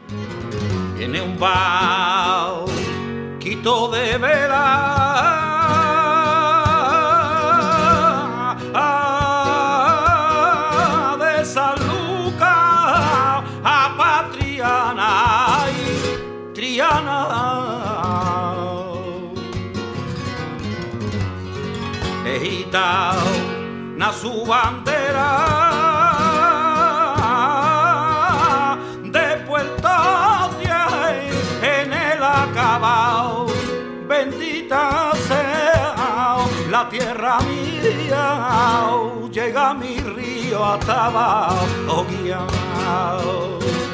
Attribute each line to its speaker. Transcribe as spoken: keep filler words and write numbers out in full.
Speaker 1: Tiene un bauquito de vela de San Lucas a Patriana y Triana. Gitana su bandera de Puerto Díaz en el acabao. Bendita sea la tierra mía, llega mi río hasta abajo guiao.